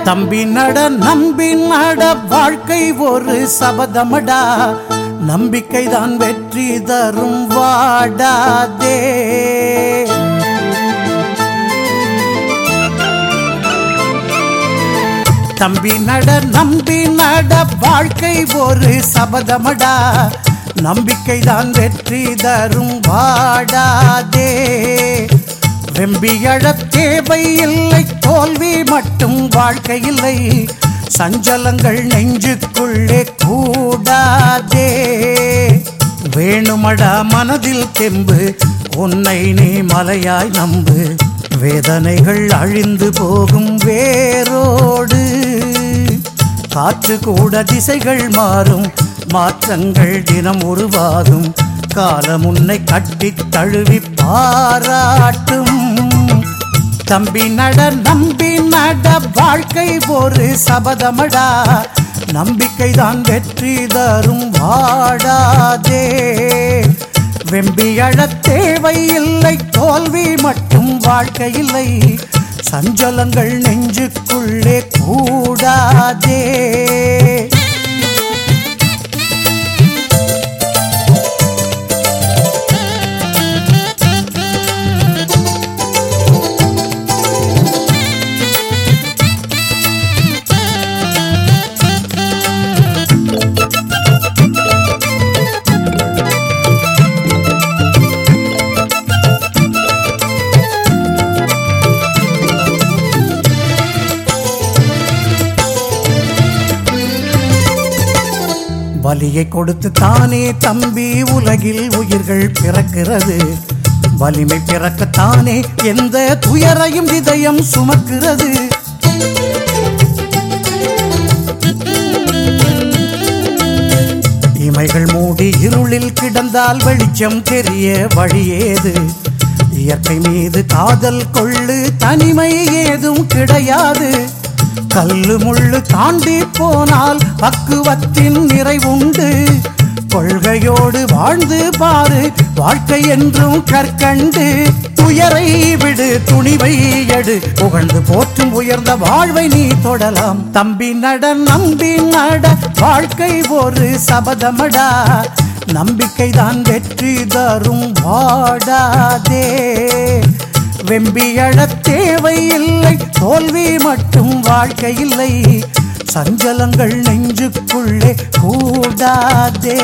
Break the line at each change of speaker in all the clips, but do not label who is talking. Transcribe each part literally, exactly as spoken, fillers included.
தம்பி நட நம்பி நட வாழ்க்கை ஒரு சபதமடா, நம்பிக்கைதான் வெற்றி தரும் வாடாதே. தம்பி நட நம்பி நட வாழ்க்கை ஒரு சபதமடா, நம்பிக்கைதான் வெற்றி தரும் வாடாதே. வெம்பியழ தேவை இல்லை, தோல்வி மட்டும் வாழ்க்கை இல்லை, சஞ்சலங்கள் நெஞ்சுக்குள்ளே கூடாதே. வேணுமடா மனதில் தெம்பு, உன்னை நீ மலையாய் நம்பு, வேதனைகள் அழிந்து போகும் வேரோடு. காற்று கூட திசைகள் மாறும், மாற்றங்கள் தினம் உருவாகும், காலம் உன்னை கட்டி தழுவி பாராட்டும். தம்பி நட நம்பி நட வாழ்க்கை ஒரு சபதமடா, நம்பிக்கைதான் வெற்றி தரும் வாடாதே. வெம்பியழ தேவை இல்லை, தோல்வி மட்டும் வாழ்க்கை இல்லை, சஞ்சலங்கள் நெஞ்சுக்குள்ளே கூடாதே. வலியை கொடுத்து தானே தம்பி உலகில் உயிர்கள் பிறக்கிறது, வலிமை பிறக்கத்தானே எந்த துயரையும் இதயம் சுமக்கிறது. இமைகள் மூடி இருளில் கிடந்தால் வெளிச்சம் தெரிய வழியேது, இயற்கை மீது காதல் கொள்ளு, தனிமை ஏதும் கிடையாது. கல்லு முள்ளு தாண்டி போனால் பக்குவத்தின் நிறைவுண்டு, கொள்கையோடு வாழ்ந்து பாரு வாழ்க்கை என்றும் கற்கண்டு. துயரை விடு துணிவை எடு, புகழ்ந்து போற்றும் உயர்ந்த வாழ்வை நீ தொடலாம். தம்பி நட நம்பி நட வாழ்க்கை ஒரு சபதமடா, நம்பிக்கைதான் வெற்றி தரும் வாடாதே. வெம்பியழ தேவை இல்லை, தோல்வி மட்டும் வாழ்க்கை இல்லை, சஞ்சலங்கள் நெஞ்சுக்குள்ளே கூடாதே.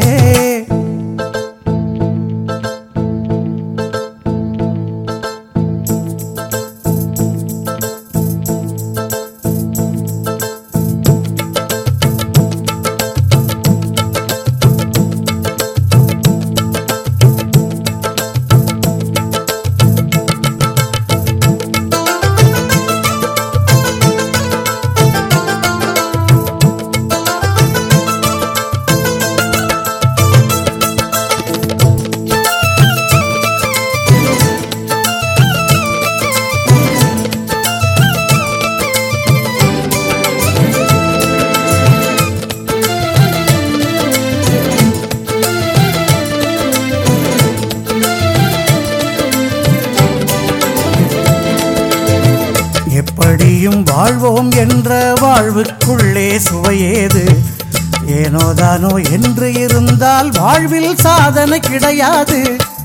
எப்படியும் வாழ்வோம் என்ற வாழ்வுக்குள்ளே சுவையேது, ஏனோதானோ என்று இருந்தால் வாழ்வில் சாதனை கிடையாது.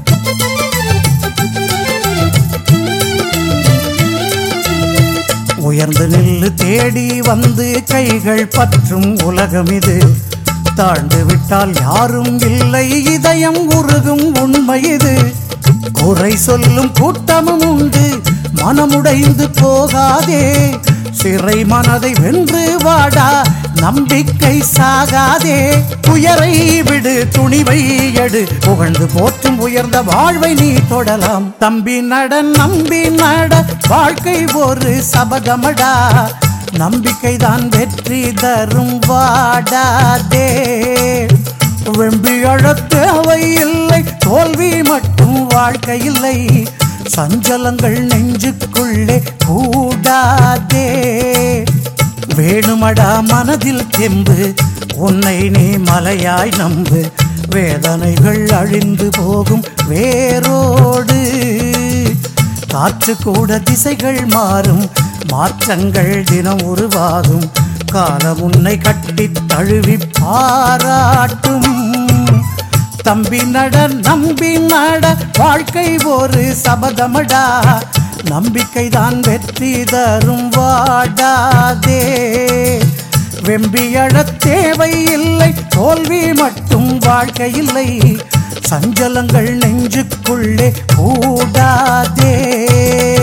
உயர்ந்து நில்லு தேடி வந்து கைகள் பற்றும் உலகம் இது, தாழ்ந்து விட்டால் யாரும் இல்லை, இதயம் உருகும் உண்மை இது. குறை சொல்லும் கூட்டமும் உண்டு, மனமுடைந்து போகாதே, சிறை மனதை வென்று வாடா, நம்பிக்கை சாகாதே. துயரை விடு துணிவை எடு, புகழ்ந்து போற்றும் உயர்ந்த வாழ்வை நீ தொடலாம். தம்பி நட நம்பி நட வாழ்க்கை ஒரு சபதமடா, நம்பிக்கைதான் வெற்றி தரும் வாடாதே. வெம்பியழ தேவை இல்லை, தோல்வி மட்டும் வாழ்க்கை இல்லை, சஞ்சலங்கள் நெஞ்சுக்குள்ளே கூடாதே. வேணுமடா மனதில் தெம்பு, உன்னை நீ மலையாய் நம்பு, வேதனைகள் அழிந்து போகும் வேரோடு. காற்று கூட திசைகள் மாறும், மாற்றங்கள் தினம் உருவாகும் காலம் உன்னை கட்டி தழுவி பாராட்டும் தம்பி நட நம்பி நட வாழ்க்கை ஒரு சபதமடா நம்பிக்கைதான் வெற்றி தரும் வாடாதே வெம்பியழத் தேவை இல்லை தோல்வி மட்டும் வாழ்க்கை இல்லை சஞ்சலங்கள் நெஞ்சுக்குள்ளே கூடாதே